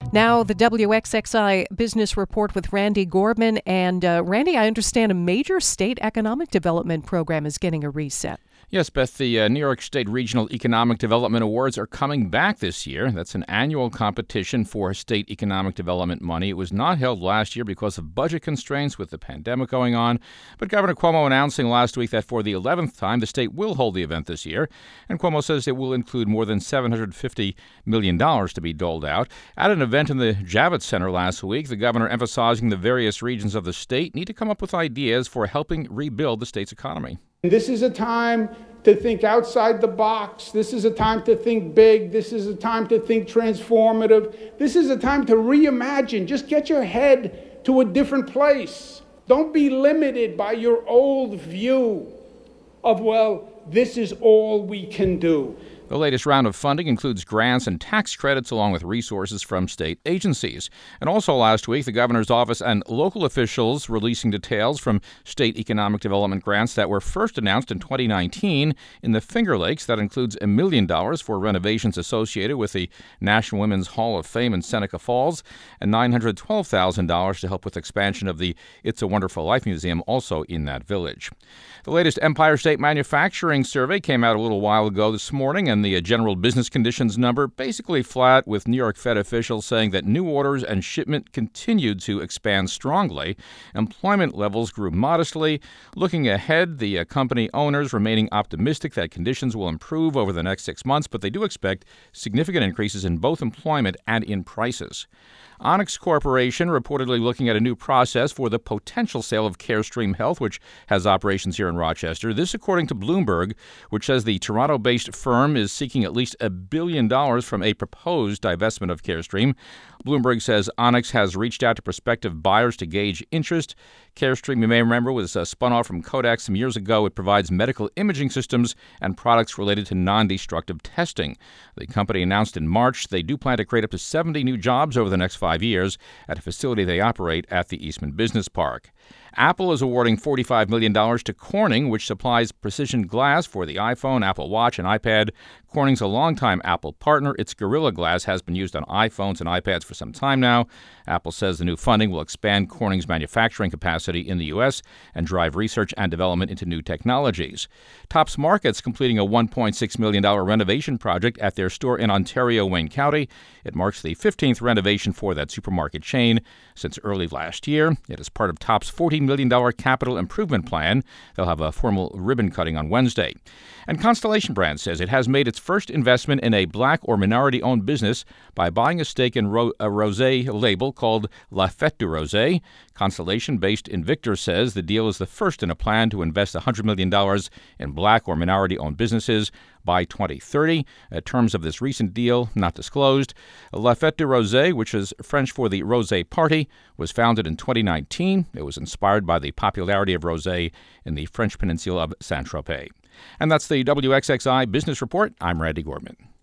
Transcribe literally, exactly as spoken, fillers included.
Now, the W X X I Business Report with Randy Gorman. And uh, Randy, I understand a major state economic development program is getting a reset. Yes, Beth, the uh, New York State Regional Economic Development Awards are coming back this year. That's an annual competition for state economic development money. It was not held last year because of budget constraints with the pandemic going on. But Governor Cuomo announcing last week that for the eleventh time, the state will hold the event this year. And Cuomo says it will include more than seven hundred fifty million dollars to be doled out. At an event in the Javits Center last week, the governor emphasizing the various regions of the state need to come up with ideas for helping rebuild the state's economy. This is a time to think outside the box. This is a time to think big. This is a time to think transformative. This is a time to reimagine. Just get your head to a different place. Don't be limited by your old view of, well, this is all we can do. The latest round of funding includes grants and tax credits along with resources from state agencies. And also last week, the governor's office and local officials releasing details from state economic development grants that were first announced in twenty nineteen in the Finger Lakes. That includes a million dollars for renovations associated with the National Women's Hall of Fame in Seneca Falls and nine hundred twelve thousand dollars to help with expansion of the It's a Wonderful Life Museum also in that village. The latest Empire State Manufacturing Survey came out a little while ago this morning, and the general business conditions number basically flat, with New York Fed officials saying that new orders and shipment continued to expand strongly. Employment levels grew modestly. Looking ahead, the uh, company owners remaining optimistic that conditions will improve over the next six months, but they do expect significant increases in both employment and in prices. Onyx Corporation reportedly looking at a new process for the potential sale of Carestream Health, which has operations here in Rochester. This according to Bloomberg, which says the Toronto-based firm is seeking at least a billion dollars from a proposed divestment of Carestream. Bloomberg says Onyx has reached out to prospective buyers to gauge interest. Carestream, you may remember, was uh, spun off from Kodak some years ago. It provides medical imaging systems and products related to non-destructive testing. The company announced in March they do plan to create up to seventy new jobs over the next five years at a facility they operate at the Eastman Business Park. Apple is awarding forty-five million dollars to Corning, which supplies precision glass for the iPhone, Apple Watch, and iPad. Corning's a longtime Apple partner. Its Gorilla Glass has been used on iPhones and iPads for some time now. Apple says the new funding will expand Corning's manufacturing capacity in the U S and drive research and development into new technologies. Tops Market's completing a one point six million dollars renovation project at their store in Ontario, Wayne County. It marks the fifteenth renovation for that supermarket chain since early last year. It is part of Tops' forty million dollars capital improvement plan. They'll have a formal ribbon cutting on Wednesday. And Constellation Brands says it has made its first investment in a black or minority-owned business by buying a stake in ro- a rosé label called La Fête du Rosé. Constellation, based in Victor, says the deal is the first in a plan to invest one hundred million dollars in black or minority-owned businesses by twenty thirty. Uh, terms of this recent deal not disclosed. La Fête du Rosé, which is French for the Rosé Party, was founded in twenty nineteen. It was inspired by the popularity of rosé in the French peninsula of Saint-Tropez. And that's the W X X I Business Report. I'm Randy Gorman.